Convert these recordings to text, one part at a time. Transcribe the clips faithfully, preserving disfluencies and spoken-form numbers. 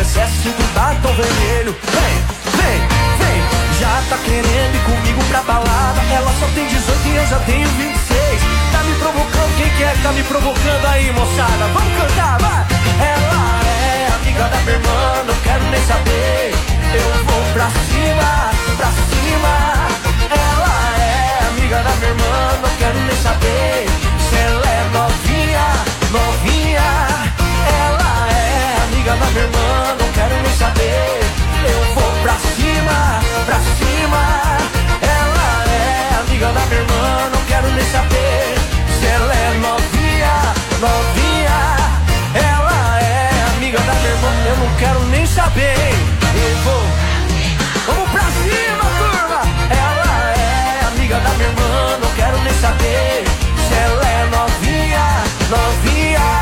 exército do batom vermelho. Vem, vem, vem. Já tá querendo ir comigo pra balada. Ela só tem dezoito e eu já tenho vinte e seis. Tá me provocando, quem que é que tá me provocando aí, moçada? Vamos cantar, vai! Ela é amiga da minha irmã, não quero nem saber. Eu vou pra cima, pra cima. Ela é amiga da minha irmã, não quero nem saber. Se ela é novinha, novinha. Ela é amiga da minha irmã, não quero nem saber. Eu vou pra cima, pra cima. Ela é amiga da minha irmã, não quero nem saber. Se ela é novinha, novinha. Ela é amiga da minha irmã, eu não quero nem saber. Eu vou, vamos pra cima, turma. Ela é amiga da minha irmã, não quero nem saber. Se ela é novinha, novinha.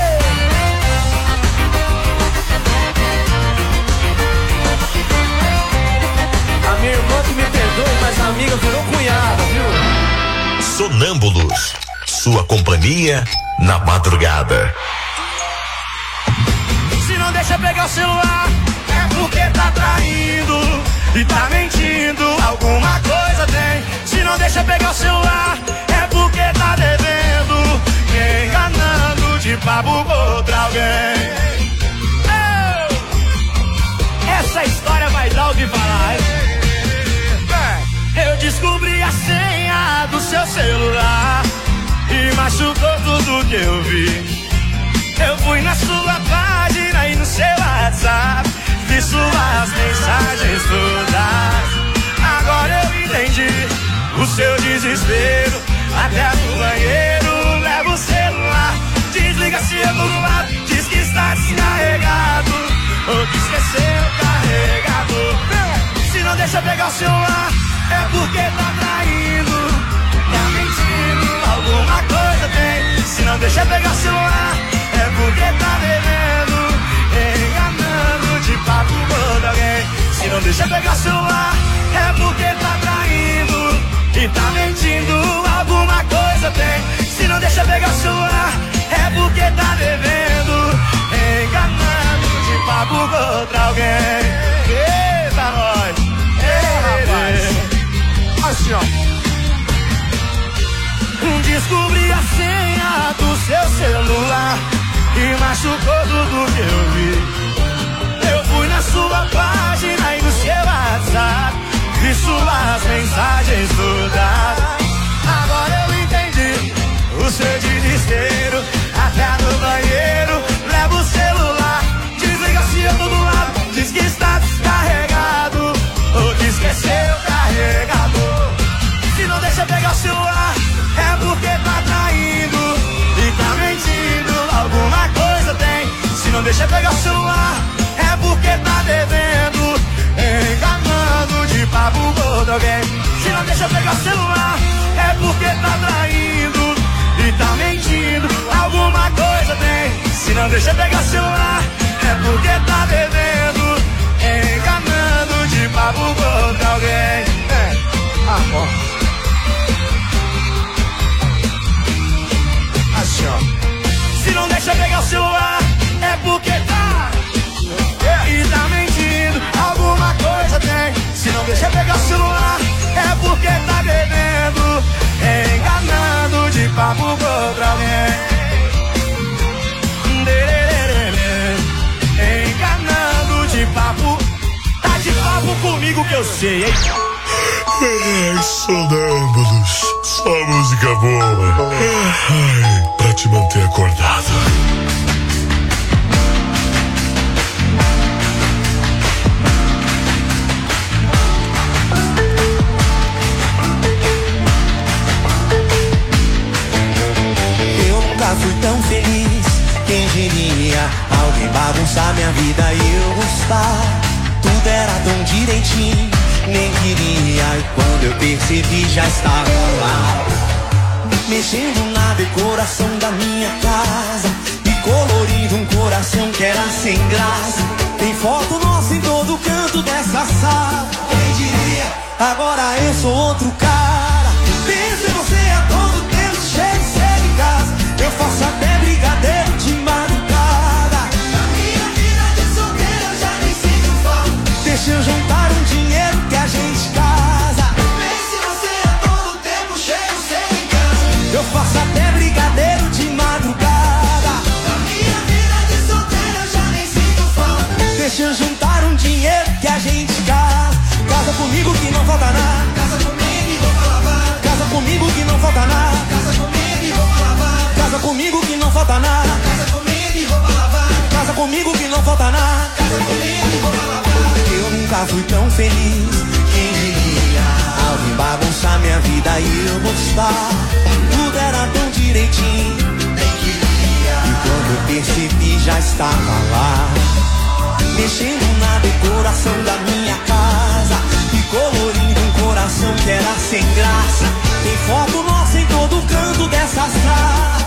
A minha irmã que me perdoe, mas a amiga virou cunhada, viu? Sonâmbulos, sua companhia na madrugada. Se não deixa pegar o celular, é porque tá traindo e tá mentindo. Alguma coisa tem. Se não deixa pegar o celular, é porque tá devendo, me enganando de papo com outra alguém. Oh! Essa história vai dar o que falar, hein? Eu descobri a senha do seu celular e machucou tudo que eu vi. Eu fui na sua página e no seu WhatsApp, vi suas mensagens todas. Agora eu entendi o seu desespero. Até no banheiro leva o celular, desliga se eu tô do lado, diz que está descarregado ou que esqueceu o carregador. Se não deixa pegar o celular, é porque tá traindo, tá mentindo, alguma coisa tem. Se não deixa pegar o celular, é porque tá devendo, enganando de papo com alguém. Se não deixa pegar o celular, é porque tá traindo e tá mentindo, alguma coisa tem. Se não deixa pegar o celular, é porque tá devendo, enganando de papo com outra alguém. Eita, nós! Ei, rapaz! Assim, ó. Descobri a senha do seu celular e machucou tudo que eu vi. Eu fui na sua página e no seu WhatsApp, vi suas mensagens todas. Agora eu entendi o seu desespero. Até no banheiro leva o celular, desliga se eu tô do lado, diz que está descarregado ou que esqueceu o carregador. Se não deixa pegar o celular, é porque tá traindo e tá mentindo, alguma coisa tem. Se não deixa pegar o celular, é porque tá devendo, enganando de papo com alguém. Se não deixa pegar o celular, é porque tá traindo e tá mentindo, alguma coisa tem. Se não deixa pegar o celular, é porque tá devendo, enganando de papo com alguém. É. Ah, ó. Assim, ó. Se não deixa pegar o celular, é porque tá e tá mentindo, alguma coisa tem. Se não deixa pegar o celular, é porque tá bebendo, enganando de papo com outra alguém. Enganando de papo, tá de papo comigo que eu sei, hein? Ai, sonâmbulos, só música boa. Ai, pra te manter acordado. Eu nunca fui tão feliz, quem diria? Alguém bagunçar minha vida e eu gostar. Tudo era tão direitinho, nem queria. E quando eu percebi já estava lá, mexendo na decoração da minha casa e colorindo um coração que era sem graça. Tem foto nossa em todo canto dessa sala. Quem diria? Agora eu sou outro cara. Penso em você a todo tempo, cheio de sede em casa. Eu faço até brigadeiro de madrugada. Na minha vida de solteiro não falta nada. Casa comigo e roupa lavada. Casa comigo que não falta nada. Casa comigo e roupa lavada. Eu nunca fui tão feliz. Quem diria? Alguém bagunçar minha vida e eu gostar. Tudo era tão direitinho. Nem queria. E quando eu percebi já estava lá, mexendo na decoração da minha casa e colorindo um coração que era sem graça. Tem foto nossa em todo canto dessa sala.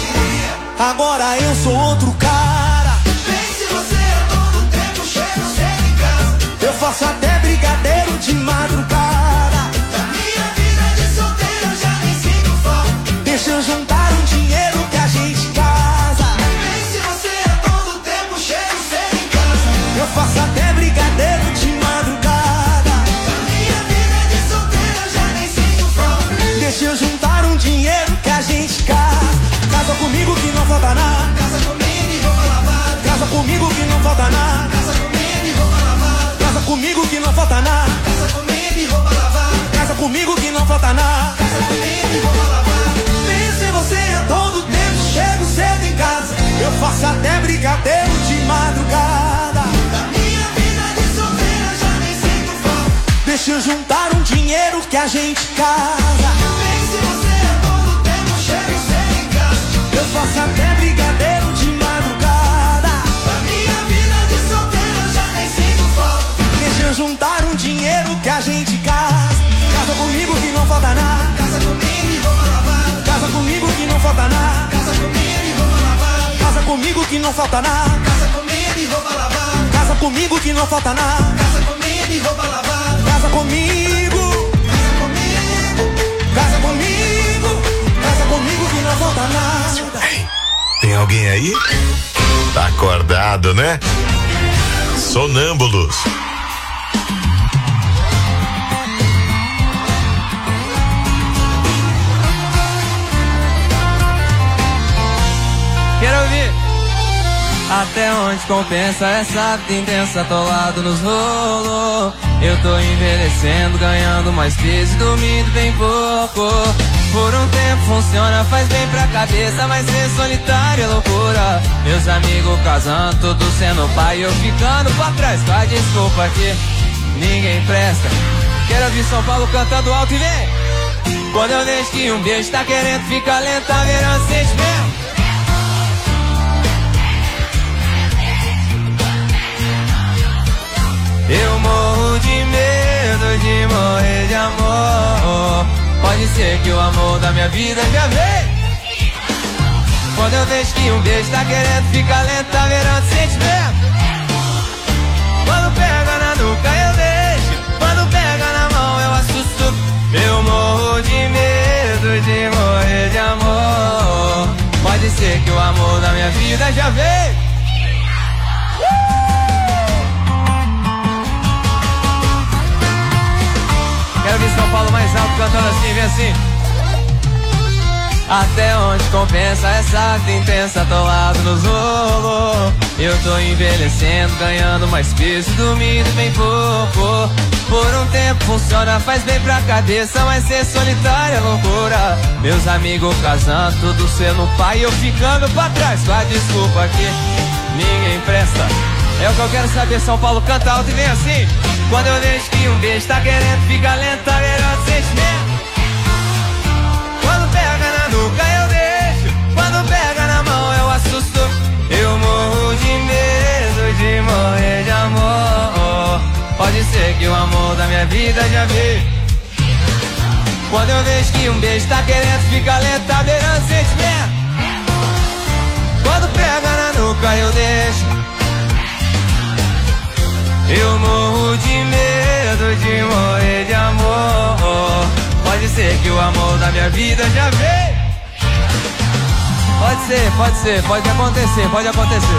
Agora eu sou outro cara. Pense você a todo tempo, chego cedo em casa. Eu faço até brigadeiro de madrugada. Da minha vida de solteiro eu já nem sinto falta. Deixa eu juntar um dinheiro que a gente casa. Pense você a todo tempo, chego cedo em casa. Eu faço até brigadeiro de madrugada. Da minha vida de solteiro eu já nem sinto falta. Deixa eu juntar um dinheiro que a gente casa. Casa comigo que não falta nada. Casa comigo e roupa lavada. Casa comigo que não falta nada. Casa comigo e roupa lavada. Casa comigo que não falta nada. Casa comigo e roupa lavada. Casa comigo que não falta nada. Casa comigo e roupa lavada. Pense você a todo tempo, chego cedo em casa. Eu faço até brigadeiro de madrugada. Da minha vida de solteiro eu já nem sinto falta. Deixa eu juntar um dinheiro que a gente casa. Pense você a todo tempo, chego cedo em casa. Eu faço até brigadeiro de madrugada. Da minha vida de solteiro eu já nem sinto falta. Deixa eu juntar um dinheiro que a gente casa. Casa comigo que não falta nada. Casa comigo e roupa lavada. Casa comigo que não falta nada. Casa comigo e roupa lavada. Casa comigo que não falta nada. Casa comigo e roupa lavada. Casa comigo que não falta nada. Casa comigo e roupa lavada. Casa comigo. Casa comigo. Casa comigo. Casa comigo que não falta nada. Ei, tem alguém aí? Tá acordado, né? Sonâmbulos. Quero ouvir. Até onde compensa essa vida intensa, atolado nos rolos. Eu tô envelhecendo, ganhando mais peso e dormindo bem pouco. Por um tempo funciona, faz bem pra cabeça, mas ser solitário é loucura. Meus amigos casando, tudo sendo pai, eu ficando pra trás. Com a desculpa que ninguém presta. Quero ouvir São Paulo cantando alto e vem. Quando eu vejo que um beijo tá querendo ficar lento, tá virando sentimento. Eu morro de medo de morrer de amor. Pode ser que o amor da minha vida já veio. Quando eu vejo que um beijo tá querendo ficar lento, tá virando sentimento. Quando pega na nuca eu deixo, quando pega na mão eu assusto. Eu morro de medo de morrer de amor. Pode ser que o amor da minha vida já veio. Quero ver São Paulo mais alto cantando assim, vem assim. Até onde compensa essa vida intensa, atolado nos rolos. Eu tô envelhecendo, ganhando mais peso, dormindo bem pouco. Por um tempo funciona, faz bem pra cabeça, mas ser solitário é loucura. Meus amigos casando, tudo sendo pai, eu ficando pra trás. Com a desculpa que ninguém presta. É o que eu quero saber, São Paulo canta alto e vem assim. Quando eu vejo que um beijo tá querendo ficar lento, tá virando sentimento. Quando pega na nuca eu deixo, quando pega na mão eu assusto. Eu morro de medo de morrer de amor. Pode ser que o amor da minha vida já veio. Quando eu vejo que um beijo tá querendo ficar lento, tá virando sentimento. Quando pega na nuca eu deixo. Eu morro de medo de morrer de amor. Pode ser que o amor da minha vida já veio. Pode ser, pode ser, pode acontecer, pode acontecer.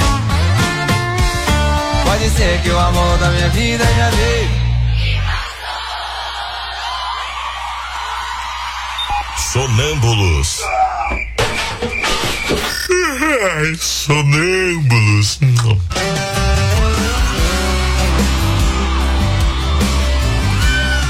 Pode ser que o amor da minha vida já veio. Sonâmbulos. Ai, sonâmbulos.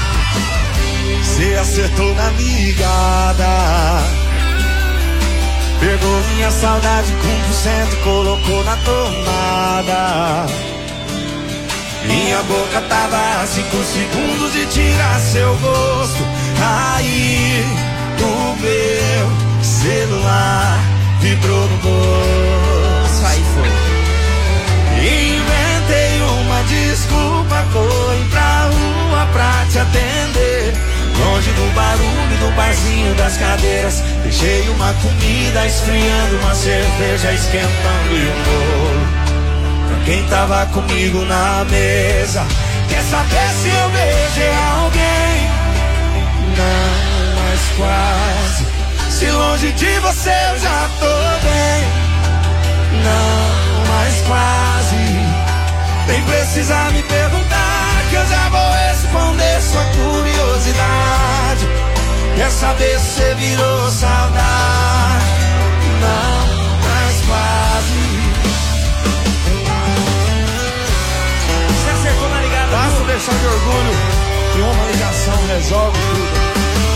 Cê acertou na ligada. Pegou minha saudade com por cento e colocou na tomada. Minha boca tava a cinco segundos de tirar seu gosto. Aí o meu celular vibrou no bolso. Aí foi. Inventei uma desculpa, corri pra rua pra te atender. Longe do barulho do barzinho das cadeiras. Deixei uma comida esfriando, uma cerveja esquentando e um bolo pra quem tava comigo na mesa. Quer saber se eu beijei alguém? Não, mas quase. Se longe de você eu já tô bem. Não, mas quase. Nem precisa me perguntar que eu já vou responder sua curiosidade. Quer saber se você virou saudade? Não, mas quase. Você acertou na ligada. Basta deixar de orgulho que uma ligação resolve tudo.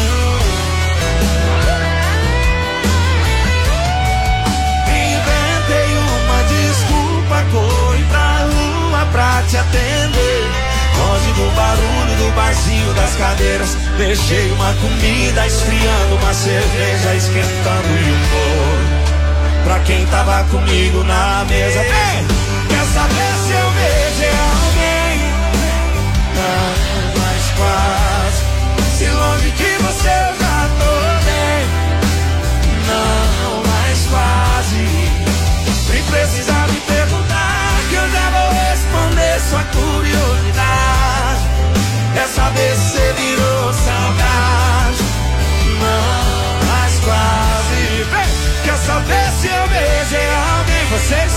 Inventei uma desculpa, corri pra rua pra te atender. Longe do barulho do barzinho das cadeiras. Deixei uma comida esfriando, uma cerveja esquentando e um bolo pra quem tava comigo na mesa. Ei, quer saber se eu beijei alguém? Não, mas quase. Se longe de você eu já tô bem. Não, mas quase. Nem precisa me perguntar que eu já vou responder sua curiosidade. Quer saber se você virou saudade? Não, mas quase. Vem. Quer saber se eu beijei alguém? Vocês?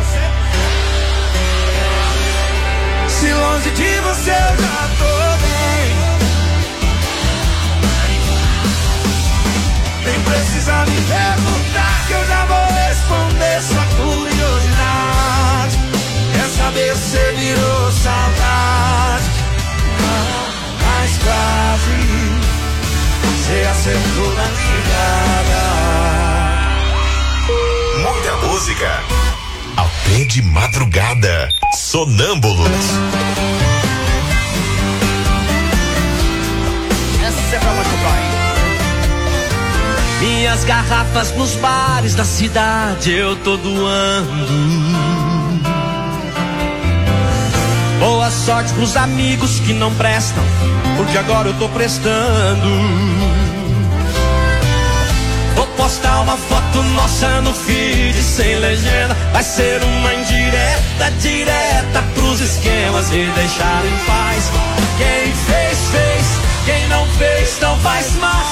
Se longe de você eu já tô bem. Nem precisa me perguntar que eu já vou responder sua curiosidade. Quer saber se você virou saudade? Não, mas quase. Você acertou na ligada. Muita música. Até de madrugada. Sonâmbulos. Essa é pra Macopói. Minhas garrafas nos bares da cidade eu tô doando. Boa sorte pros amigos que não prestam, porque agora eu tô prestando. Vou postar uma foto nossa no feed sem legenda. Vai ser uma indireta, direta pros esquemas e deixar em paz. Quem fez, fez. Quem não fez, não faz mais.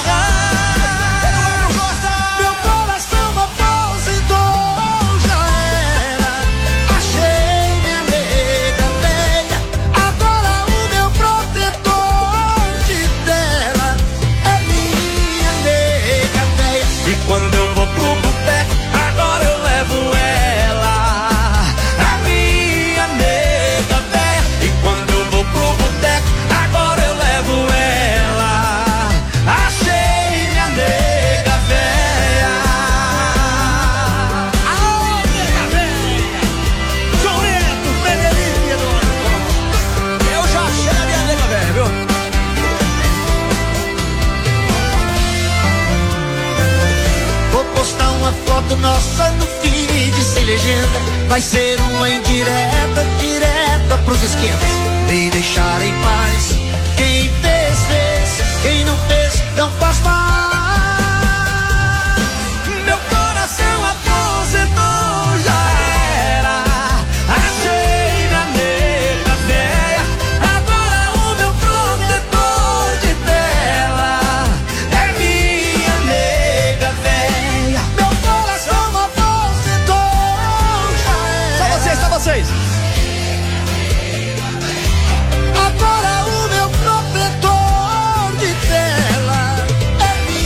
Meu coração aposentou, já era. Achei minha nega velha. Agora o meu protetor de tela é minha nega velha. E quando eu vou pro boteco, agora eu levo ela, a minha nega velha. E quando eu vou pro boteco, agora eu levo ela. Achei minha nega velha. Alô, nega velha. João Neto, Frederico, eu já achei a minha nega velha, viu? Vou postar uma foto nossa no feed sem legenda. Vai ser uma indireta, direta pros esquemas e deixar em paz. Quem fez, fez. Quem não fez, não faz mais. Meu coração aposentou, já era. Achei minha nega velha. Agora o meu protetor de tela é minha nega velha. Meu coração aposentou, já era. Só vocês, só vocês. Agora o meu protetor de tela é minha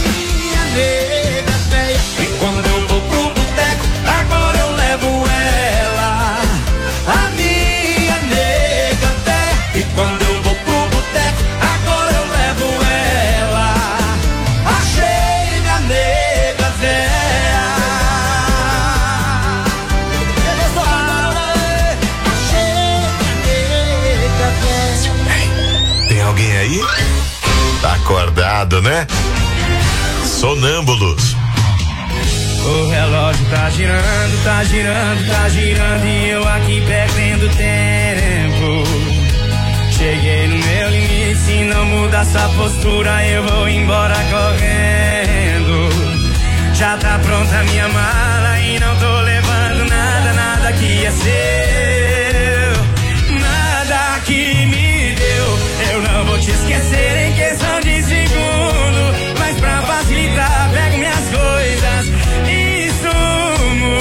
aí? Tá acordado, né? Sonâmbulos. O relógio tá girando, tá girando, tá girando e eu aqui perdendo tempo. Cheguei no meu limite, se não mudar essa postura eu vou embora correndo. Já tá pronta a minha mala e não tô levando nada, nada que é seu, nada que me deu. Eu não vou te esquecer em questão de segundo, mas pra facilitar pego minhas coisas e sumo.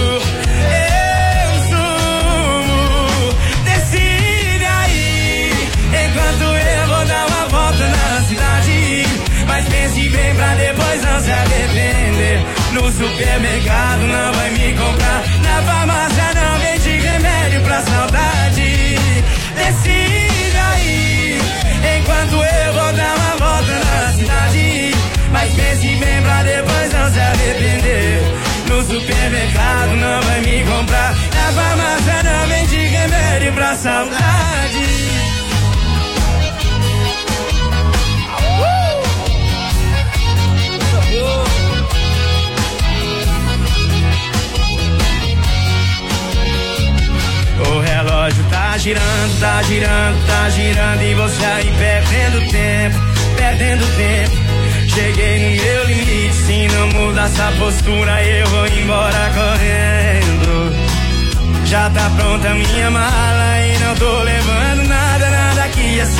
Eu sumo. Decide aí, enquanto eu vou dar uma volta na cidade. Mas pense bem pra depois não se arrepender. No supermercado não vai me comprar, na farmácia não vende remédio pra saudade. Decide aí, enquanto eu vou dar uma volta na cidade. Mas pense bem pra depois não se arrepender. No supermercado não vai me comprar, na farmácia não vende remédio pra saudade. O relógio tá girando, tá girando, tá girando e você aí perdendo tempo, perdendo tempo. Cheguei no meu limite, se não mudar essa postura eu vou embora correndo. Já tá pronta a minha mala e não tô levando nada, nada que é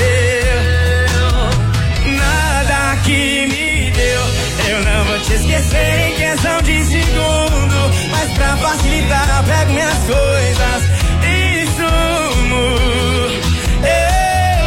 seu, nada que me deu. Eu não vou te esquecer em questão de segundo, mas pra facilitar eu pego minhas coisas e sumo. Eu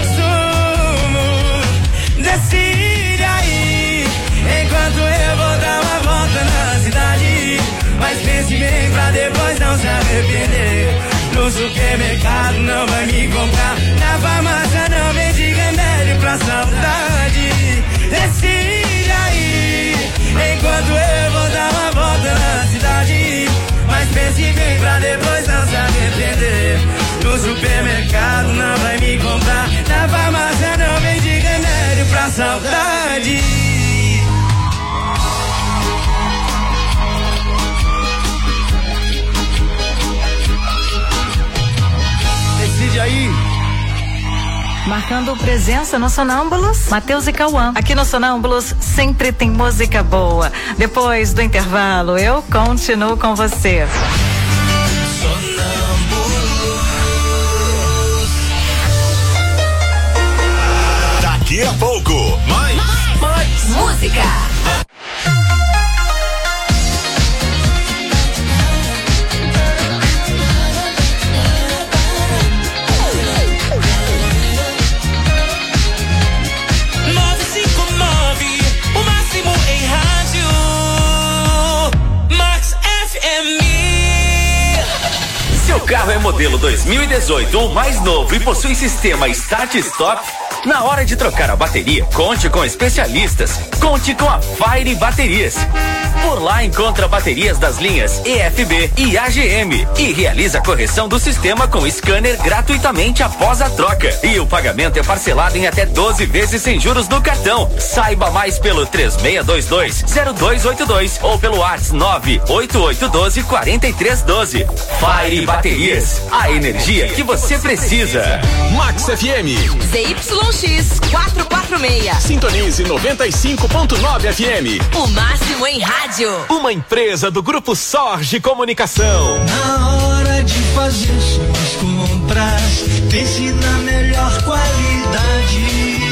sumo. Decide aí, enquanto eu vou dar uma volta na cidade. Mas pense bem pra depois não se arrepender. No supermercado não vai me comprar, na farmácia não vende remédio pra saudade. Decide aí, enquanto eu vou dar uma volta na cidade. Mas pense bem pra depois não se arrepender. No supermercado não vai me comprar, na farmácia não vende remédio pra saudade. Decide aí. Marcando presença no Sonâmbulos, Matheus e Cauã. Aqui no Sonâmbulos sempre tem música boa. Depois do intervalo, eu continuo com você. Daqui a pouco, mais, mais, mais música. Seu carro é modelo dois mil e dezoito ou mais novo e possui sistema Start Stop? Na hora de trocar a bateria, conte com especialistas. Conte com a Fire Baterias. Por lá encontra baterias das linhas E F B e A G M e realiza a correção do sistema com scanner gratuitamente após a troca. E o pagamento é parcelado em até doze vezes sem juros no cartão. Saiba mais pelo três seis dois dois, zero dois oito dois ou pelo WhatsApp nove oito oito um dois, quatro três um dois. Fire Baterias, a energia que você precisa. Max F M Z Y X quatrocentos e quarenta e seis. Sintonize noventa e cinco ponto nove F M. O máximo em rádio. Uma empresa do Grupo Sorge Comunicação. Na hora de fazer suas compras, pense na melhor qualidade.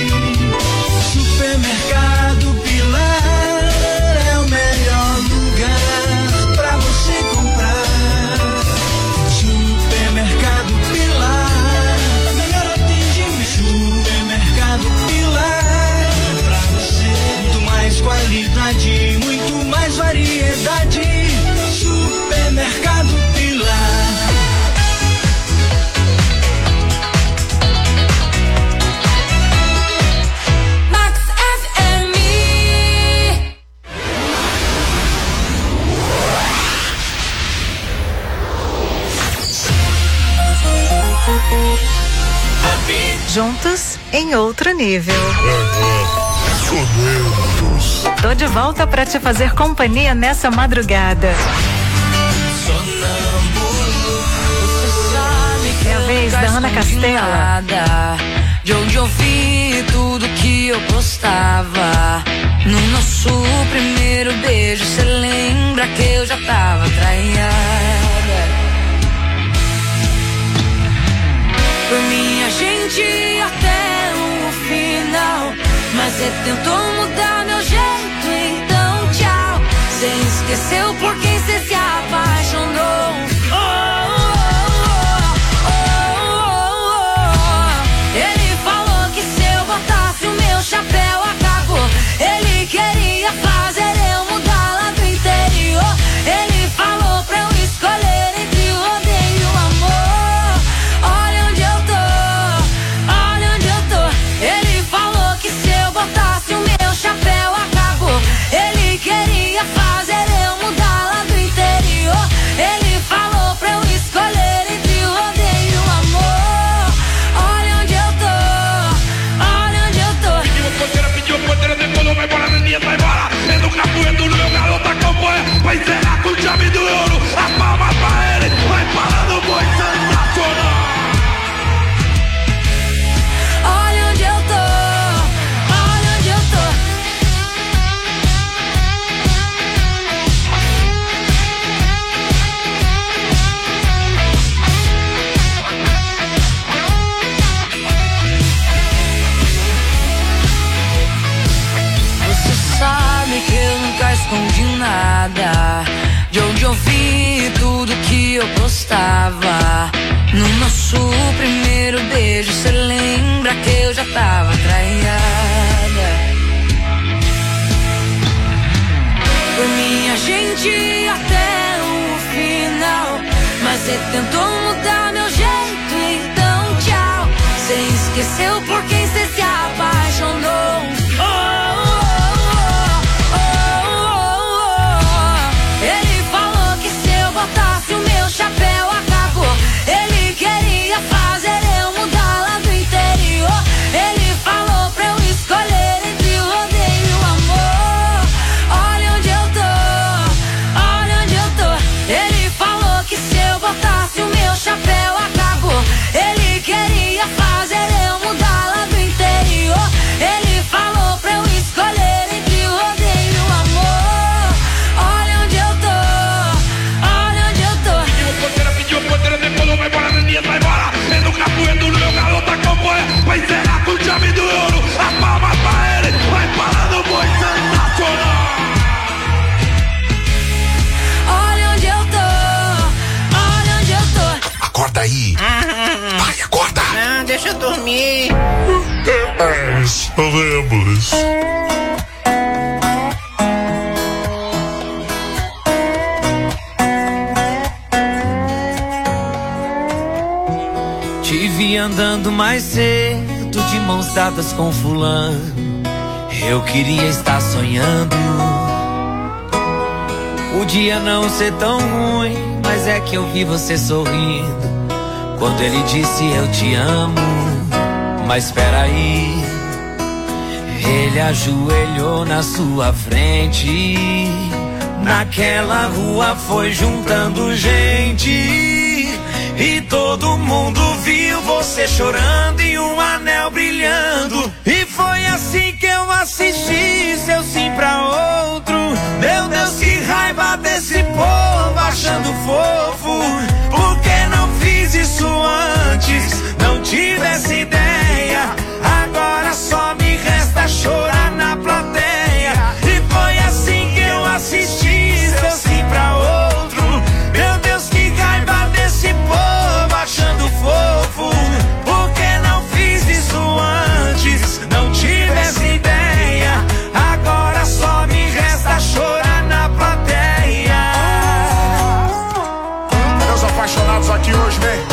Supermercado Pilar é o melhor lugar pra você comprar. Supermercado Pilar, melhor atendimento. Supermercado Pilar, pra você muito mais qualidade, muito mais variedade. Supermercado Pilar. Max F M. Juntos em outro nível. Tô de volta pra te fazer companhia nessa madrugada. É a vez da Ana Castela. De onde eu vi tudo que eu postava. No nosso primeiro beijo, cê lembra que eu já tava traída. Por mim a gente ia até o final, mas cê tentou mudar meu jeito, então tchau. Cê esqueceu por quem cê se apaixonou. Oh, oh, oh, oh, oh. Ele falou que se eu botasse o meu chapéu acabou. Ele queria fazer eu mudar lá do interior. Ele falou pra eu escolher entre o odeio e o amor. Olha onde eu tô, olha onde eu tô. Ele falou que se eu botasse o meu chapéu acabou. Ele queria fazer eu mudar lá do interior. Ele falou pra eu escolher entre o odeio e o amor. Olha onde eu tô, olha onde eu tô. Pediu porteira, pediu porteira, depois vai embora, menina vai embora. É no capoeiro do meu garoto acompanha. Vai encerrar com chave do ouro. A palma pra ele, vai parar no boi sensacional. Olha onde eu tô, olha onde eu tô. Você sabe que eu nunca escondi nada. De onde eu vi tudo que eu postava. No nosso primeiro beijo, cê lembra que eu já tava traída. Por mim a gente ia até o final, mas cê tentou mudar meu jeito, então tchau. Cê esqueceu por quem cê se apaixonou. Oh, oh, oh, oh, oh. Ele falou que se eu botasse o meu chapéu acabou. Ele queria fazer eu mudar lá do interior. Ele falou pra eu escolher entre o odeio e o amor. Olha onde eu tô, olha onde eu tô. Ele falou que se eu botasse o meu chapéu acabou. Ele queria fazer eu mudar lá do interior. Ele falou pra eu escolher entre o odeio e o amor. Olha onde eu tô, olha onde eu tô. Pediu porteira, pediu porteira, depois vai embora, menina vai embora. É no capoeiro do meu garoto acompanha. Vai encerrar com chave do ouro. A palma pra ele, vai parar no boi sensacional. Olha onde eu tô, olha onde eu tô. Acorda aí. Vai, acorda. Não, deixa eu dormir. Sabemos. Te vi andando mais cedo, de mãos dadas com fulano. Eu queria estar sonhando. O dia não ser tão ruim, mas é que eu vi você sorrindo quando ele disse eu te amo. Mas espera aí, ele ajoelhou na sua frente. Naquela rua foi juntando gente e todo mundo viu você chorando e um anel brilhando. E foi assim que eu assisti seu sim pra outro. Meu Deus, que raiva desse povo achando fofo. Por que não fiz isso antes? Não tivesse ideia. Agora só me resta chorar na plateia. E foi assim que eu assisti seu sim pra outro. Meu Deus, que raiva desse povo achando fofo. Por que não fiz isso antes? Não tivesse ideia. Agora só me resta chorar na plateia. Meus apaixonados aqui hoje, vem.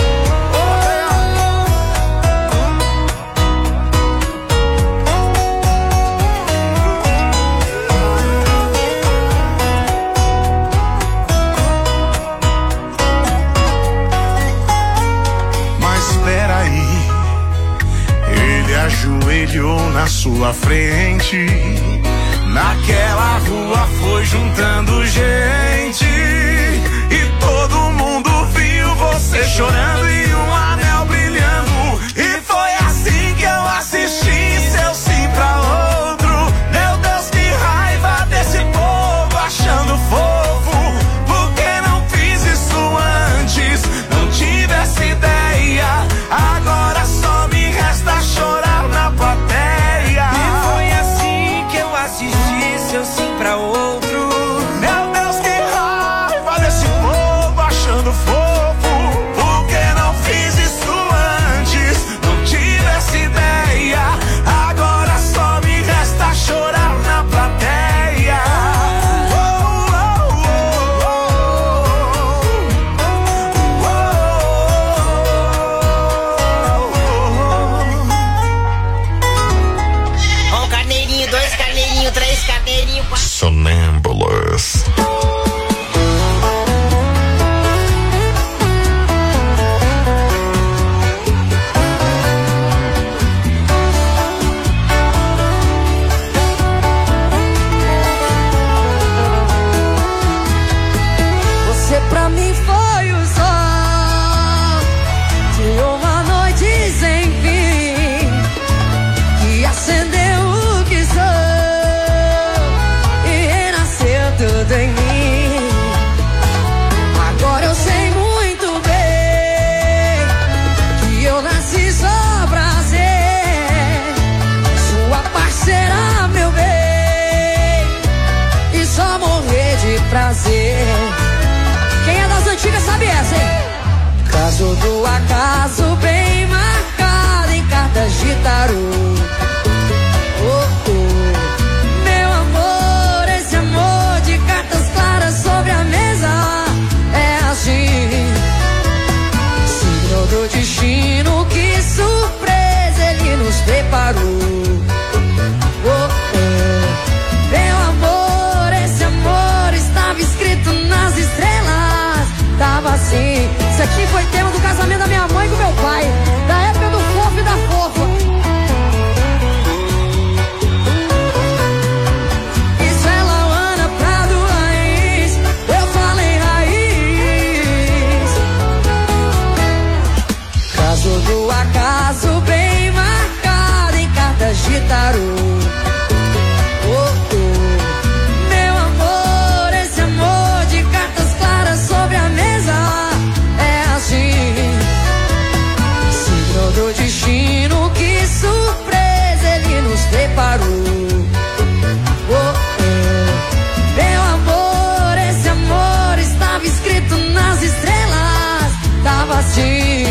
frente. Naquela rua foi juntando gente e todo mundo viu você chorando e um anel brilhando. E foi assim que eu assisti seu sim pra outro. Meu Deus, que raiva desse povo achando fofo. Por que não fiz isso antes? Não tive essa ideia. Agora só me resta chorar na plateia. E foi assim que eu assisti seu sim pra outro. Meu Deus, que raiva desse povo achando fofo. Por que não fiz isso antes? Não tive essa ideia. Agora só me resta chorar na plateia. Oh, oh, oh, oh. Um carneirinho, dois carneirinhos, três carneirinhos, quatro. Sonâmbulos. Você pra mim foi o sol de uma noite sem fim, que acendeu o que sou e renasceu tudo em mim. Agora eu sei muito bem que eu nasci só pra ser sua parceira, meu bem, e só morrer de prazer. Quem é das antigas sabe essa, hein? Caso do acaso bem marcado em cartas de tarô. Oh, oh. Meu amor, esse amor de cartas claras sobre a mesa é assim. Signo do destino, que surpresa ele nos preparou. Oh, oh. Meu amor, esse amor estava escrito nas estrelas. Tava assim. Isso aqui foi tema do casamento da minha mãe com meu pai, da época do fofo e da fofa. Isso é Lauana Prado Raiz. Eu falei raiz. Caso do acaso bem marcado em cartas de tarô. Oh, oh. Meu amor, esse amor de cartas claras sobre a mesa é assim. Signo do destino, que surpresa ele nos preparou. Oh, oh. Meu amor, esse amor estava escrito nas estrelas. Tava assim.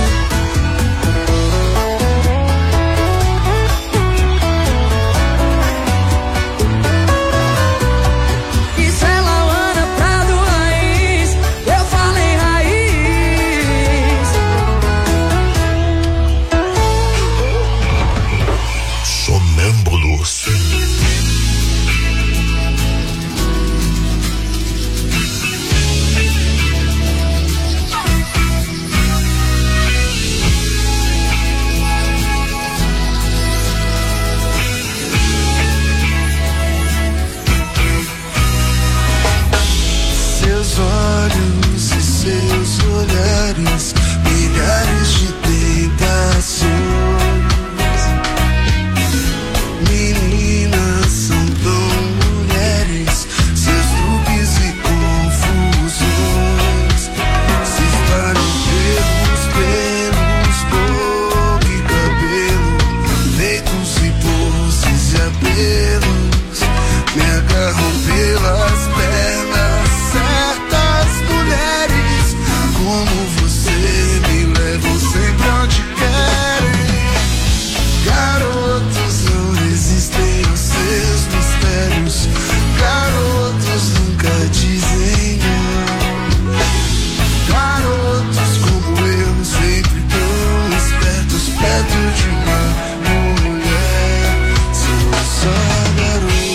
Isso é Lauana Prado Raiz. Eu falei raiz. Sonâmbulos. seus olhos e seus olhares, milhares de tentações. Meninas são tão mulheres, seus truques e confusões. Se espalham pelos pelos, boca e cabelo, feitos e poses e apelos, me agarram pelas pernas. Certas mulheres como você me levam sempre onde querem. Garotos não resistem aos seus mistérios. Garotos nunca dizem não. Garotos como eu, sempre tão espertos perto de uma mulher. São só garotos.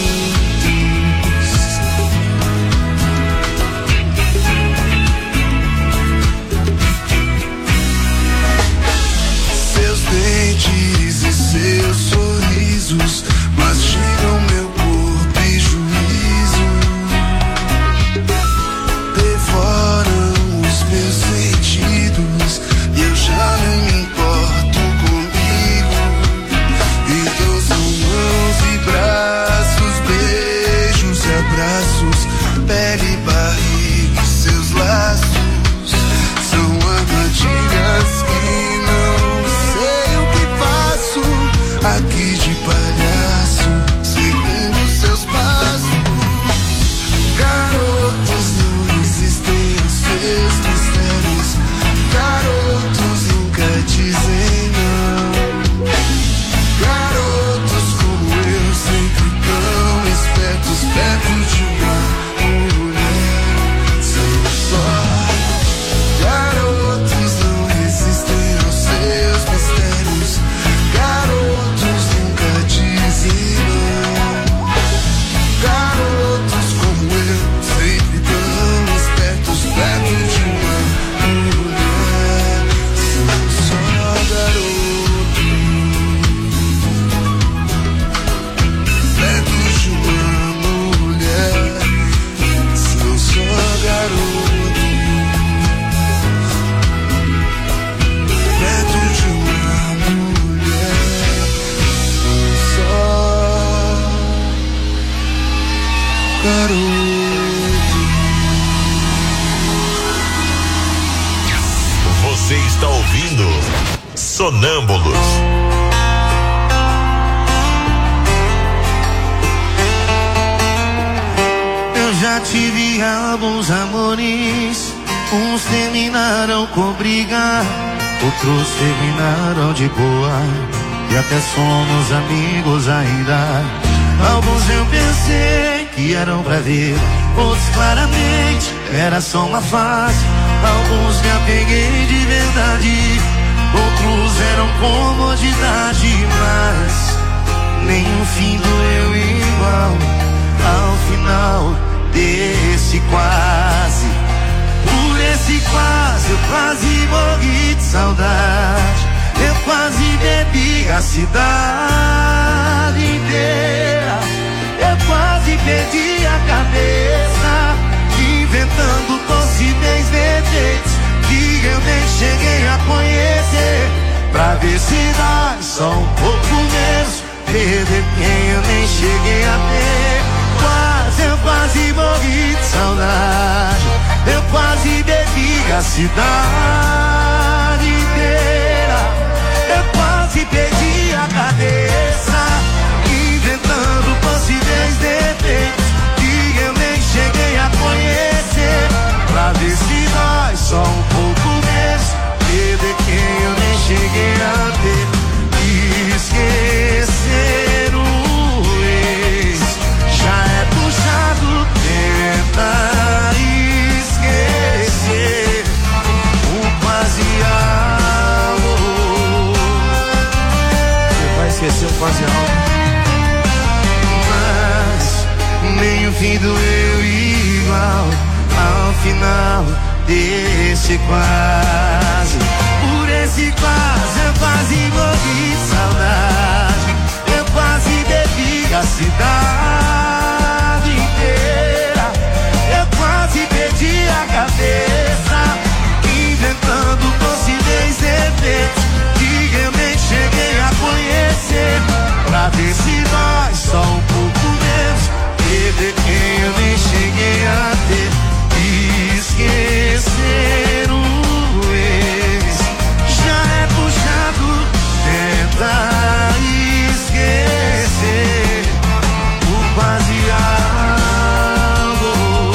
Você está ouvindo Sonâmbulos. Eu já tive alguns amores, uns terminaram com briga, outros terminaram de boa, e até somos amigos ainda. Alguns eu pensei que eram pra ver, outros claramente era só uma fase. Alguns me apeguei de verdade, outros eram comodidade, mas nenhum fim doeu igual ao final desse quase. Por esse quase eu quase morri de saudade, eu quase bebi a cidade inteira, eu quase perdi a cabeça, inventando possíveis defeitos que eu nem cheguei a conhecer, pra ver se dá só um pouco menos, perder quem eu nem cheguei a ter. Quase, eu quase morri de saudade, eu quase bebi a cidade inteira, eu quase perdi a cabeça, inventando possíveis defeitos que eu nem cheguei a conhecer, pra ver se dói só um pouco menos, perder quem eu nem cheguei a ter. Esquecer o ex já é puxado, tenta esquecer o quase amor. Você vai esquecer o quase amor, mas nem o fim doeu igual ao final desse quase. Por esse quase eu quase morri de saudade, eu quase bebi a cidade inteira, eu quase perdi a cabeça, inventando possíveis defeitos que eu nem cheguei a conhecer, pra ver se dói só um pouco menos, perder quem eu nem cheguei a ter. Esquecer o ex já é puxado, tenta esquecer o quase amor.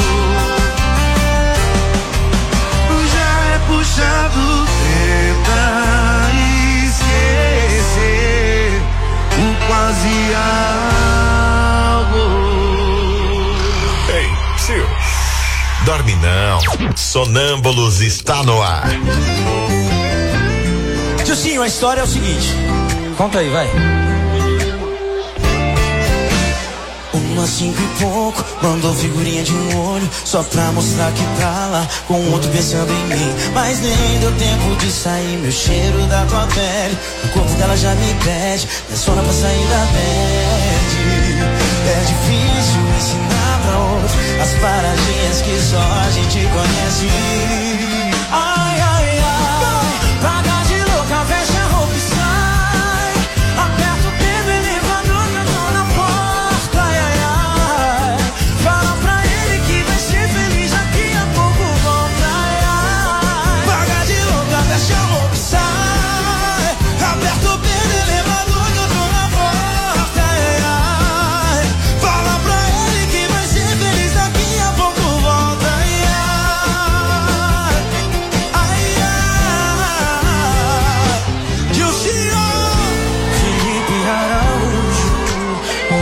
Já é puxado, tenta esquecer o quase amor. Ei, tio, dorme não. Sonâmbulos está no ar. Tiozinho, a história é o seguinte. Conta aí, vai. Uma cinco e pouco, mandou figurinha de um olho, só pra mostrar que tá lá, com o outro pensando em mim. Mas nem deu tempo de sair, meu cheiro da tua pele, o corpo dela já me pede, é só pra sair da bed. É difícil ensinar pra outro as paradinhas que só a gente conhece. Ai, ai, ai, paga de louca, fecha a roupa e sai, aperta o dedo, elevador, eu tô na porta. Ai, ai, ai, fala pra ele que vai ser feliz, daqui a pouco volta. Ai, ai, paga de louca, fecha a roupa e sai, aperta o dedo, elevador, eu tô na porta. Ai, ai, fala pra ele que vai ser feliz, daqui a pouco volta. Ai, ai, ai, ai. Dilcinho, Felipe Araújo, oh, oh,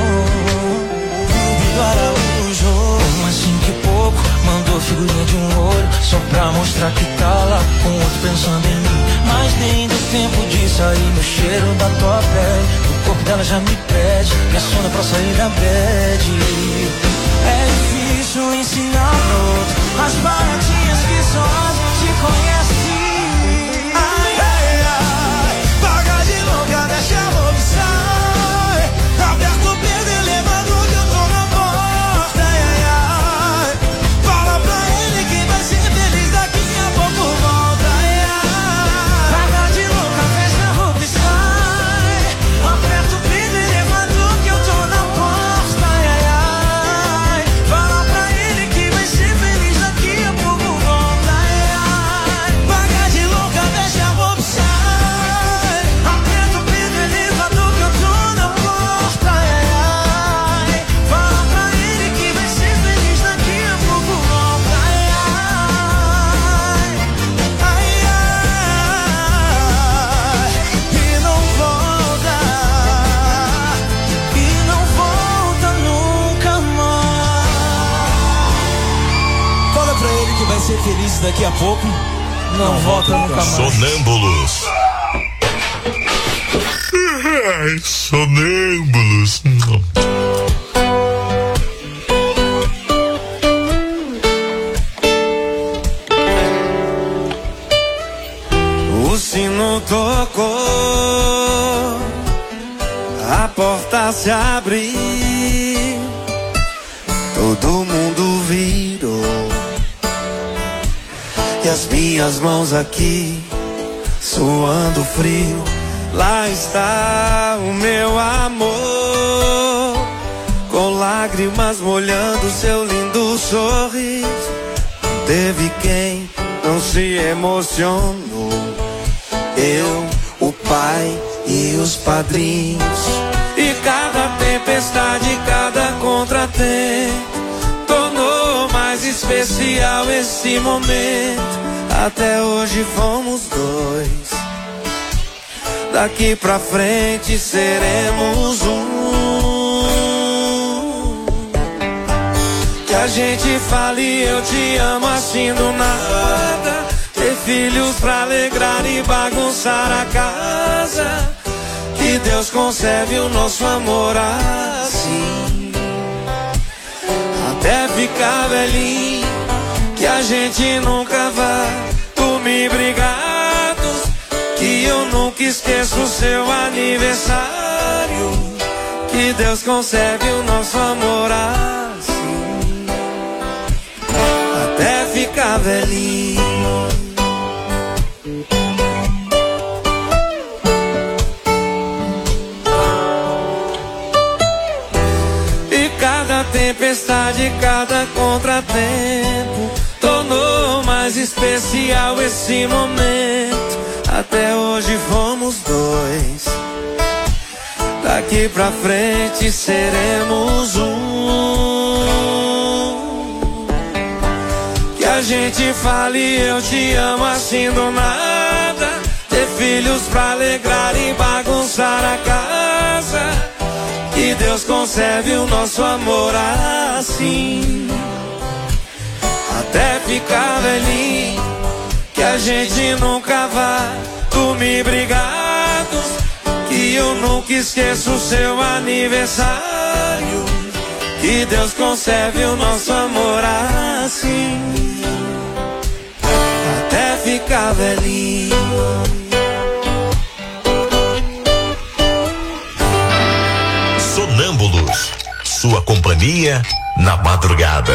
Felipe Araújo. Uma cinco e pouco, mandou figurinha de um olho, só pra mostrar que tá lá, com o outro pensando em mim. Mas nem deu tempo de sair, meu cheiro da tua pele, o corpo dela já me pede, me assona pra sair da bed. É difícil ensinar pro outro as paradinhas que só a gente conhece. Ai, ai, ai, paga de louca, deixa a roupa e sai, aperta o dedo, elevador, que eu tô na porta. Ai, ai, ai, fala pra ele que vai ser feliz, daqui a pouco volta. Ai, ai, paga de louca, fecha a roupa e sai, aperta o dedo, elevador, que eu tô na porta. Ai, ai, ai, fala pra ele que vai ser feliz, daqui a pouco volta. Ai, ai. desce daqui a pouco, não, não volta nunca mais. Sonâmbulos. Ai, sonâmbulos. O sino tocou, a porta se abriu, todo mundo virou, e as minhas mãos aqui suando frio. Lá está o meu amor, com lágrimas molhando seu lindo sorriso. Teve quem não se emocionou, eu, o pai e os padrinhos. E cada tempestade, cada contratempo tornou mais especial esse momento. Até hoje fomos dois, daqui pra frente seremos um. Que a gente fale eu te amo assim do nada, ter filhos pra alegrar e bagunçar a casa. Que Deus conserve o nosso amor assim, até ficar velhinho. Que a gente nunca vá dormir brigados, que eu nunca esqueço o seu aniversário. Que Deus conserve o nosso amor assim, até ficar velhinho. E cada tempestade, cada contratempo tornou mais especial esse momento. Até hoje fomos dois, daqui pra frente seremos um. Que a gente fale eu te amo assim do nada, ter filhos pra alegrar e bagunçar a casa. Que Deus conserve o nosso amor assim, até ficar velhinho. Que a gente nunca vá dormir brigados, que eu nunca esqueço o seu aniversário. Que Deus conserve o nosso amor assim, até ficar velhinho. Sonâmbulos, sua companhia na madrugada.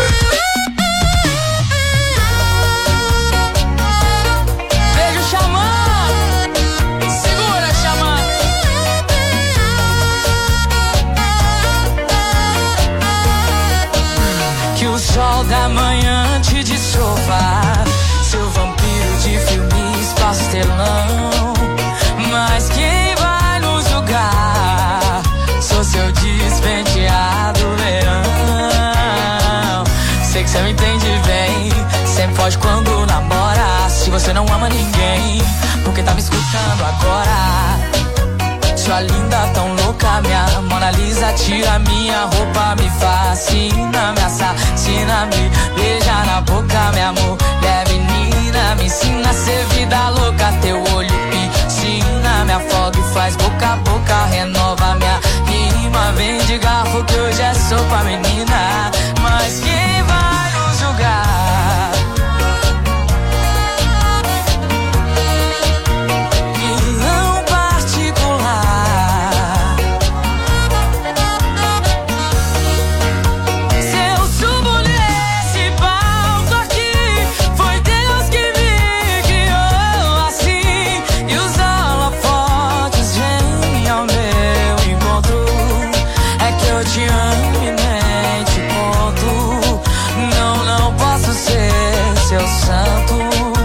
Sol da manhã te de sofá, seu vampiro de filmes pastelão. Mas quem vai nos julgar? Sou seu despenteado verão. Sei que você me entende bem, sempre foge quando namora. Se você não ama ninguém, porque tá me escutando agora? Sua linda, tão louca, minha Mona Lisa, tira minha roupa, me fascina, me assassina, me beija na boca, minha mulher menina, me ensina a ser vida louca, teu olho piscina, me afoga e faz boca a boca, renova minha rima, vem de garfo que hoje é sopa, menina, mas quem vai nos julgar? Te amo e nem te conto. Não, não posso ser seu santo.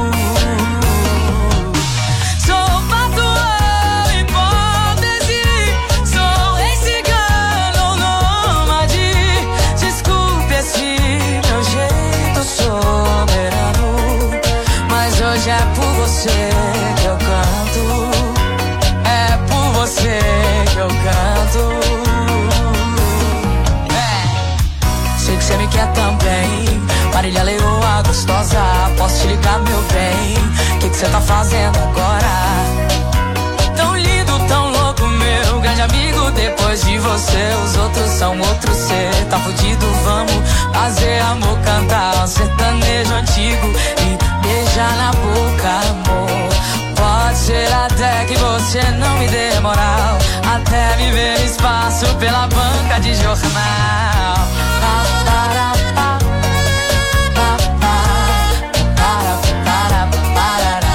Sou patrão, hipótese. Sou rei cigano, nômade. Desculpe esse meu jeito soberano, mas hoje é por você que eu canto. É por você que eu canto. Sei que você me quer também, Marília Leoa gostosa, posso te ligar, meu bem? Que que cê tá fazendo agora? Tão lindo, tão louco, meu grande amigo. Depois de você, os outros são outros. Cê tá fudido, vamos fazer amor, cantar um sertanejo antigo e beijar na boca, amor. Pode ser até que você não me dê moral, até me ver espaço pela banca de jornal. Pa, para, pa, pa, pa, para, para, parará.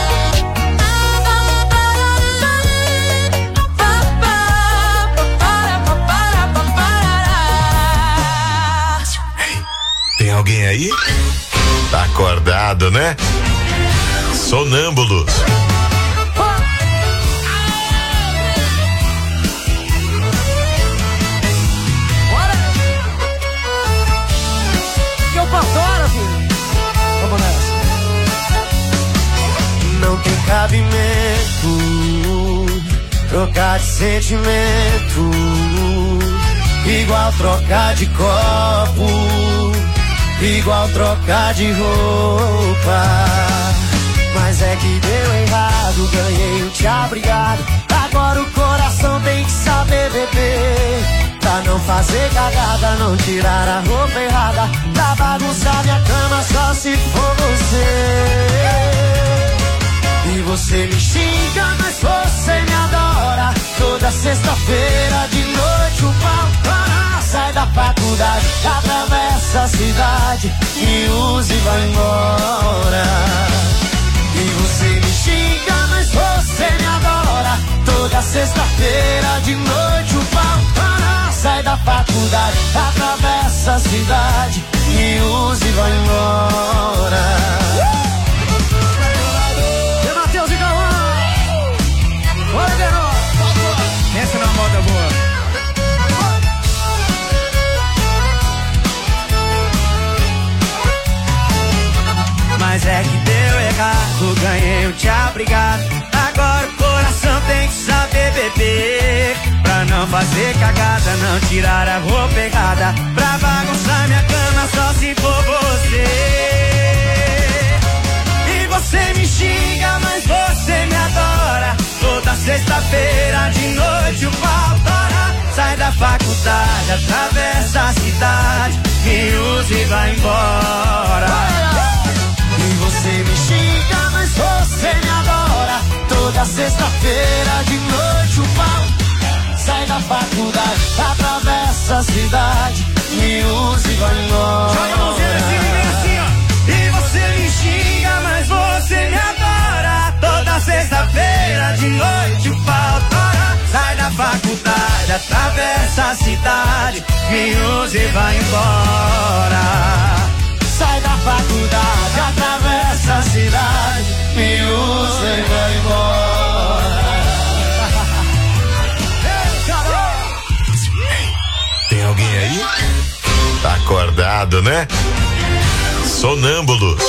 Tem alguém aí? Tá acordado, né? Sonâmbulos. Pastora, filho. Vamos nessa. Não tem cabimento trocar de sentimento, igual trocar de copo, igual trocar de roupa. Mas é que deu errado, ganhei o tchau, obrigado. Agora o coração tem que saber beber, pra não fazer cagada, não tirar a roupa errada, pra bagunçar minha cama só se for você. E você me xinga, mas você me adora. Toda sexta-feira de noite o pau para. Sai da faculdade, atravessa a cidade, me usa e vai embora. E você me xinga, mas você me adora. Toda sexta-feira de noite o pau para. Sai da faculdade, atravessa a cidade, me usa e vai embora. E Matheus e Cauã, bora, garoto. Pensa na moda boa. Mas é que deu errado, ganhei o tchau, obrigado. Agora o coração tem que saber beber, pra não fazer cagada, não tirar a roupa errada, pra bagunçar minha cama só se for você. E você me xinga, mas você me adora. Toda sexta-feira de noite o pau tora. Sai da faculdade, atravessa a cidade, me usa e vai embora. E você me xinga, mas você me adora. Toda sexta-feira de noite o pau. Sai da faculdade, atravessa a cidade, me usa e vai embora. Joga a mãozinha assim, assim, ó. E você me xinga, mas você me adora. Toda sexta-feira de noite o pau tora. Sai da faculdade, atravessa a cidade, me usa e vai embora. Sai da faculdade, atravessa a cidade, me usa e vai embora. Tem alguém aí? Tá acordado, né? Sonâmbulos.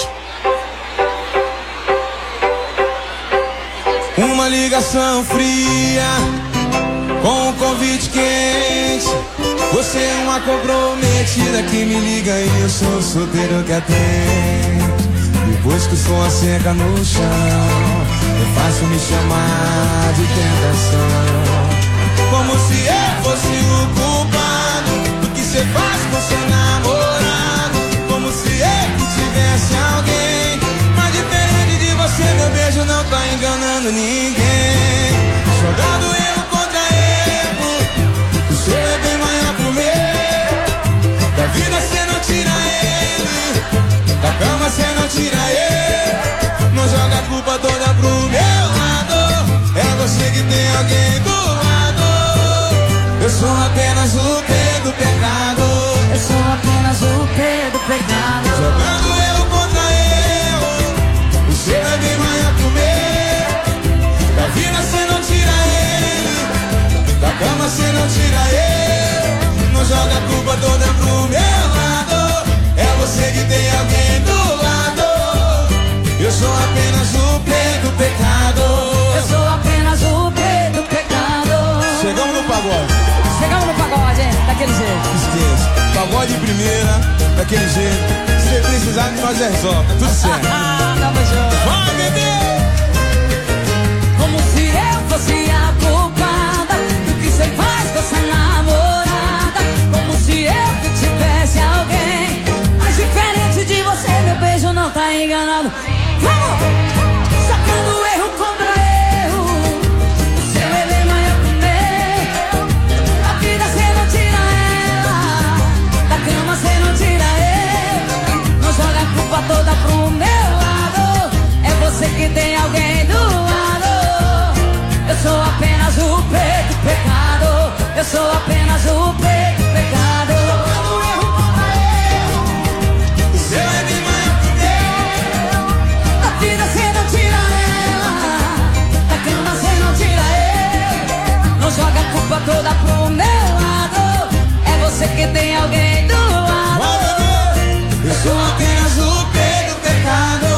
Uma ligação fria com um convite quente. Você é uma comprometida que me liga e eu sou solteiro que atende. Depois que o som seca no chão, eu faço me chamar de tentação. Como se eu fosse o culpado do que você faz com seu namorado. Como se eu tivesse alguém. Mas diferente de você, meu beijo não tá enganando ninguém. Jogando erro contra erro, o seu é bem maior pro meu. Da vida cê não tira ele, da cama cê não tira ele. Não joga a culpa toda pro meu lado. É você que tem alguém do lado. Eu sou apenas o P do pecado. Eu sou apenas o P do pecado. Jogando erro contra erro, o seu é bem maior que o meu. Da vida cê não tira ele, da cama cê não tira ele. Não joga a culpa toda pro meu lado. É você que tem alguém do lado. Eu sou apenas o P do pecado. Eu sou apenas o P do pecado. Chegamos no pagode. Chegamos no pagode, hein? só de primeira, daquele jeito. Se precisar, nós resolve, tá tudo certo. Vai, bebê! Como se eu fosse a culpada do que você faz com essa namorada. Como se eu que tivesse alguém. Mas diferente de você, meu beijo não tá enganado. Vamos! Sacando erro contra erro. O seu é bem maior que o meu. Da vida cê não tira ela. Da cama cê não tira ele. Não joga a culpa toda pro meu lado. É você que tem alguém do lado. Eu sou apenas o preto pecado. Eu sou apenas o preto pecado. Sacando erro contra erro. O seu é bem maior que o meu. Da vida cê não tira ela. Da cama cê não tira ele. Não joga a culpa toda pro meu lado. É você que tem alguém do lado. Eu sou apenas o preto pecado.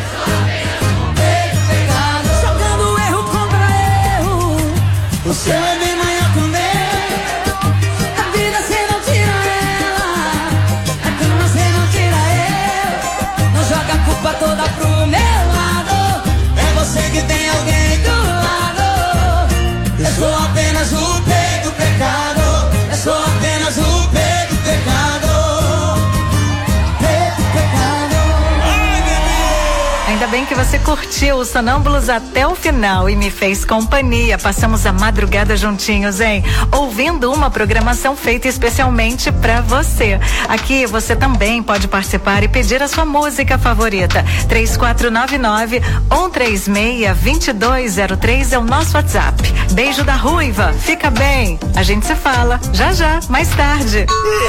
O seu é bem maior que o meu. Da vida cê não tira ela. Da cama cê não tira eu. Não joga a culpa toda pro meu lado. É você que tem alguém do lado. Eu sou apenas o preto pecado. Eu sou apenas o preto pecado. Preto pecado. Ai, bebê! Ainda bem que você curtiu o Sonâmbulos até o final e me fez companhia. Passamos a madrugada juntinhos, hein? Ouvindo uma programação feita especialmente pra você. Aqui você também pode participar e pedir a sua música favorita. três quatro nove nove, um três seis, dois dois zero três é o nosso WhatsApp. Beijo da Ruiva. Fica bem. A gente se fala já já, mais tarde.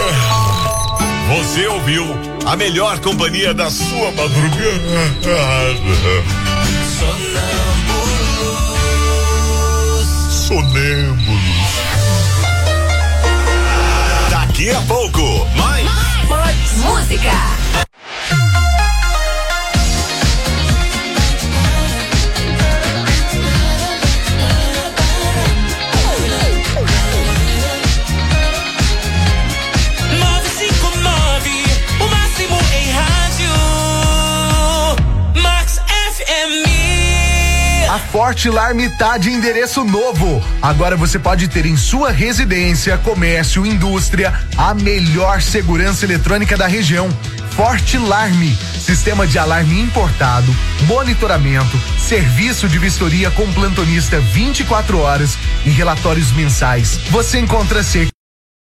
Você ouviu a melhor companhia da sua madrugada. Sonâmbulos. Daqui a pouco, mais, mais, mais música. A Forte Larme tá de endereço novo. Agora você pode ter em sua residência, comércio, indústria, a melhor segurança eletrônica da região. Forte Larme, sistema de alarme importado, monitoramento, serviço de vistoria com plantonista vinte e quatro horas e relatórios mensais. Você encontra cerca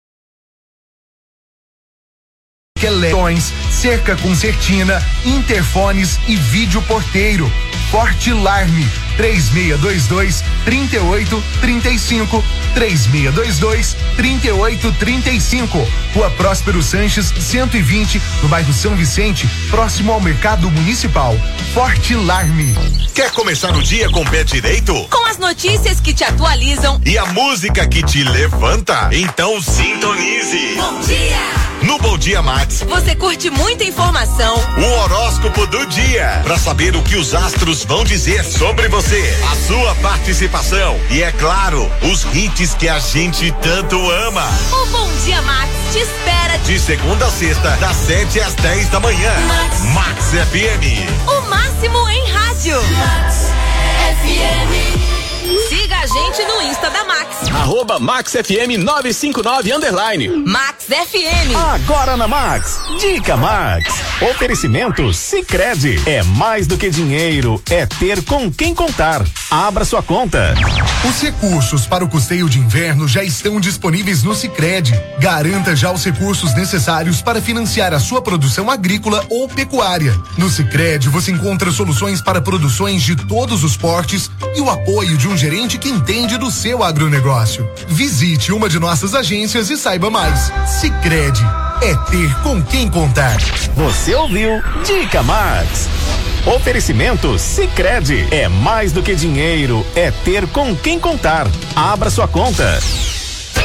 cerca com certina, interfones e vídeo porteiro. Forte Larme, três seis dois dois, três oito três cinco, três seis dois dois, três oito três cinco. Rua Próspero Sanches, cento e vinte, no bairro São Vicente, próximo ao Mercado Municipal. Forte Larme. Quer começar o dia com o pé direito? Com as notícias que te atualizam e a música que te levanta? Então sintonize. Bom dia! No Bom Dia Max, você curte muita informação. O horóscopo do dia, para saber o que os astros vão dizer sobre você, a sua participação e, é claro, os hits que a gente tanto ama. O Bom Dia Max te espera de segunda a sexta, das sete às dez da manhã. Max, Max F M. O máximo em rádio. Max F M. Siga a gente no Insta da Max. Arroba Max F M nove cinco nove underline. Max F M. Agora na Max. Dica Max. Oferecimento Sicredi. É mais do que dinheiro, é ter com quem contar. Abra sua conta. Os recursos para o custeio de inverno já estão disponíveis no Sicredi. Garanta já os recursos necessários para financiar a sua produção agrícola ou pecuária. No Sicredi você encontra soluções para produções de todos os portes e o apoio de um gerente que entende do seu agronegócio. Visite uma de nossas agências e saiba mais. Sicredi, é ter com quem contar. Você ouviu Dica Max. Oferecimento Sicredi. É mais do que dinheiro, é ter com quem contar. Abra sua conta.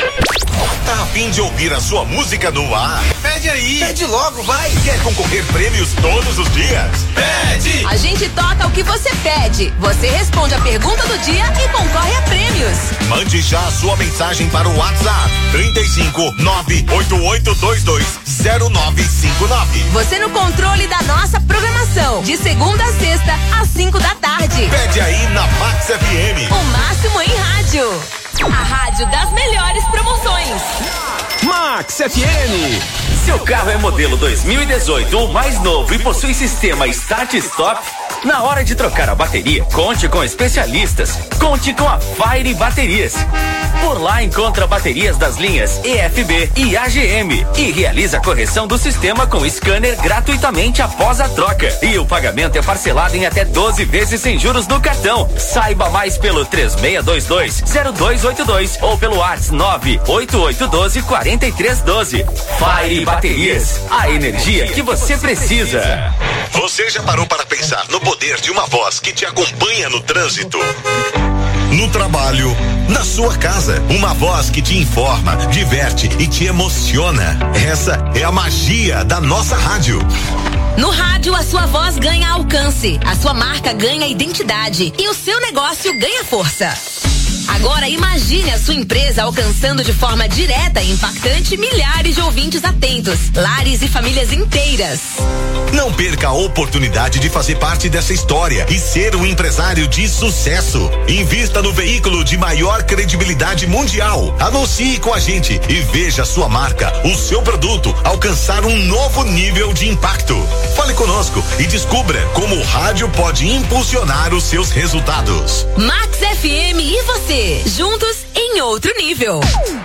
Tá a fim de ouvir a sua música no ar? Pede aí. Pede logo, vai. Quer concorrer prêmios todos os dias? Pede! A gente toca o que você pede. Você responde a pergunta do dia e concorre a prêmios. Mande já a sua mensagem para o WhatsApp trinta e cinco, nove oito oito dois dois zero nove cinco nove. Você no controle da nossa programação, de segunda a sexta, às cinco da tarde. Pede aí na Max F M. O máximo em rádio. A rádio das melhores promoções. Max F M. Seu carro é modelo dois mil e dezoito ou mais novo e possui sistema Start Stop? Na hora de trocar a bateria, conte com especialistas. Conte com a Fire Baterias. Por lá encontra baterias das linhas E F B e A G M e realiza a correção do sistema com scanner gratuitamente após a troca. E o pagamento é parcelado em até doze vezes sem juros no cartão. Saiba mais pelo três seis dois dois zero dois oito dois ou pelo WhatsApp nove oito oito um dois quatro três um dois. Fire Baterias, a energia que você precisa. Você já parou para pensar no poder de uma voz que te acompanha no trânsito? No trabalho, na sua casa, uma voz que te informa, diverte e te emociona. Essa é a magia da nossa rádio. No rádio, a sua voz ganha alcance, a sua marca ganha identidade e o seu negócio ganha força. Agora imagine a sua empresa alcançando de forma direta e impactante milhares de ouvintes atentos, lares e famílias inteiras. Não perca a oportunidade de fazer parte dessa história e ser um empresário de sucesso. Invista no veículo de maior credibilidade mundial. Anuncie com a gente e veja a sua marca, o seu produto alcançar um novo nível de impacto. Fale conosco e descubra como o rádio pode impulsionar os seus resultados. Max F M e você, juntos em outro nível.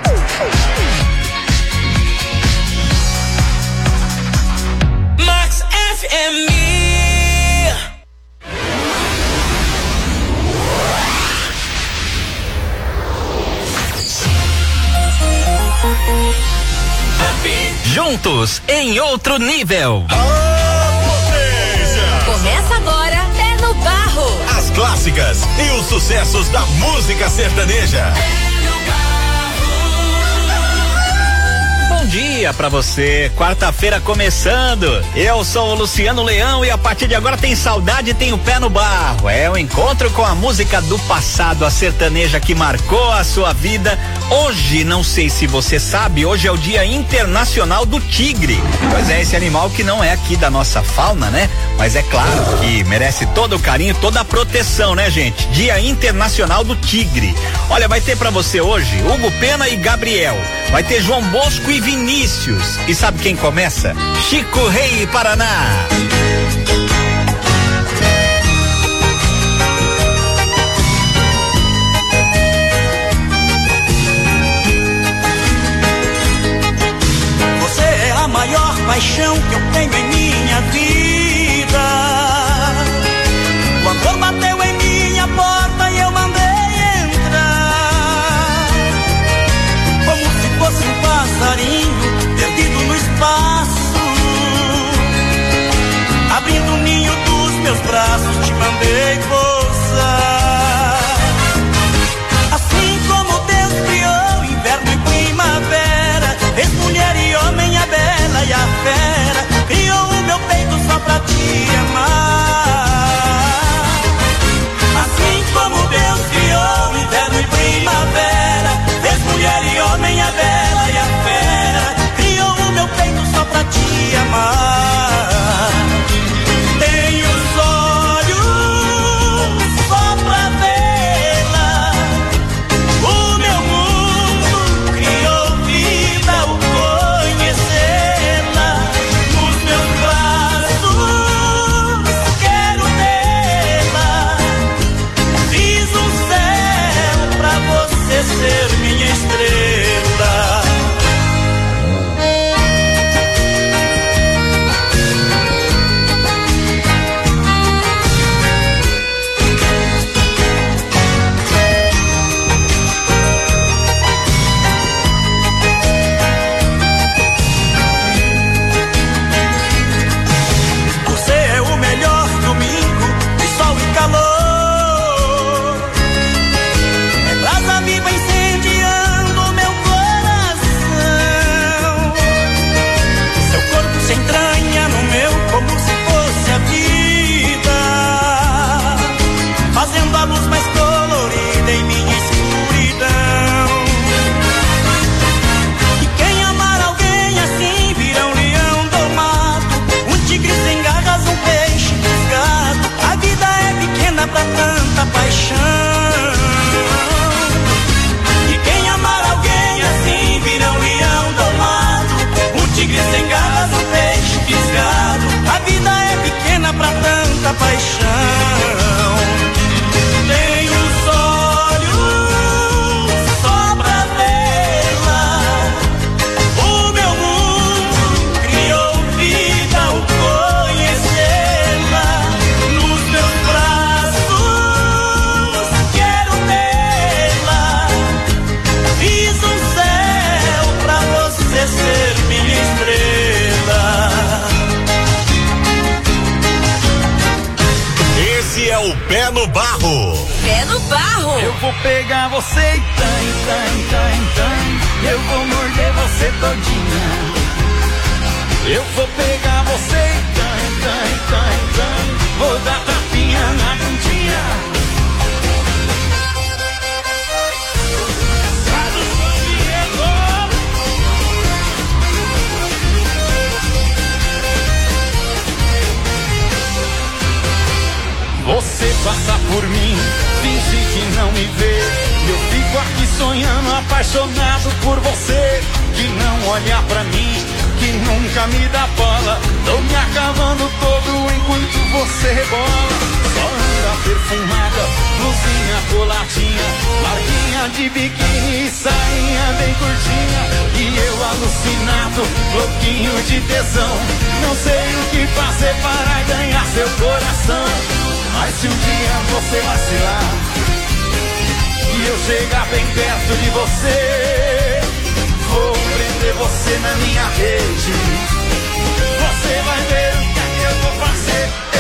Max F M. Juntos em outro nível. Começa agora, é no barro. As clássicas e os sucessos da música sertaneja. Bom dia pra você, quarta-feira começando. Eu sou o Luciano Leão e a partir de agora tem saudade e tem o pé no barro. É o encontro com a música do passado, a sertaneja que marcou a sua vida. Hoje, não sei se você sabe, hoje é o Dia Internacional do Tigre. Pois é, esse animal que não é aqui da nossa fauna, né? Mas é claro que merece todo o carinho, toda a proteção, né, gente? Dia Internacional do Tigre. Olha, vai ter pra você hoje Hugo Pena e Gabriel. Vai ter João Bosco e Vinícius. E sabe quem começa? Chico Rei Paraná. Você é a maior paixão que eu tenho em minha vida. O amor bateu em minha porta e eu mandei entrar, como se fosse um passarinho perdido no espaço. tanta paixão. E quem amar alguém assim vira um leão domado, um tigre sem garras, um peixe fisgado. A vida é pequena pra tanta paixão. Tenho os olhos só pra vê-la. O meu mundo criou vida ao conhecê-la. Nos meus braços quero tê-la. Fiz um céu pra você ser minha estrela. Esse é o Pé no Barro. Pé no barro. Eu vou pegar você e tan, tan, tan, tan. Eu vou morder você todinha. Eu vou pegar você e tan, tan, tan, tan. Vou dar tapinha na bundinha. Você passa por mim, finge que não me vê. Eu fico aqui sonhando, apaixonado por você. Que não olha pra mim, que nunca me dá bola. Tô me acabando todo enquanto você rebola. Só anda perfumada, blusinha coladinha, larguinha de biquíni e sainha bem curtinha. E eu alucinado, louquinho de tesão. Não sei o que fazer para ganhar seu coração. Mas se um dia você vacilar e eu chegar bem perto de você, vou prender você na minha rede. Você vai ver o que é que eu vou fazer.